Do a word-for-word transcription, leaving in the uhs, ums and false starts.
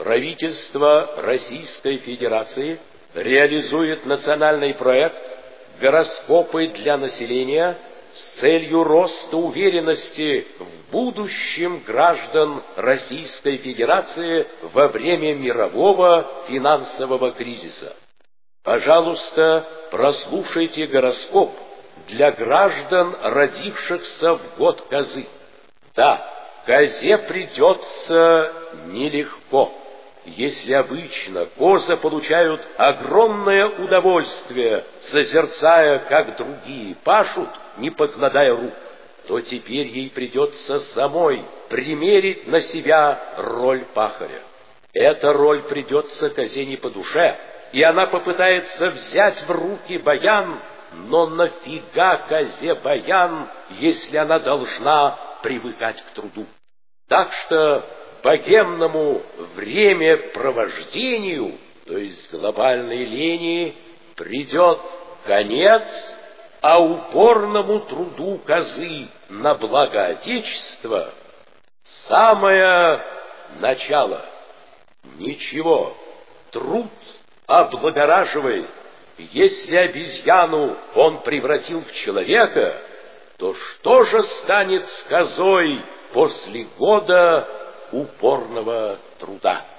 правительство Российской Федерации реализует национальный проект «Гороскопы для населения» с целью роста уверенности в будущем граждан Российской Федерации во время мирового финансового кризиса. Пожалуйста, прослушайте гороскоп для граждан, родившихся в год козы. Да, козе придется нелегко. Если обычно козы получают огромное удовольствие, созерцая, как другие пашут, не покладая рук, то теперь ей придется самой примерить на себя роль пахаря. Эта роль придется козе не по душе, и она попытается взять в руки баян, но нафига козе баян, если она должна привыкать к труду? Так что богемному времяпровождению, то есть глобальной лени, придет конец, а упорному труду козы на благо Отечества самое начало. Ничего, труд облагораживает. Если обезьяну он превратил в человека, то что же станет с козой после года упорного труда?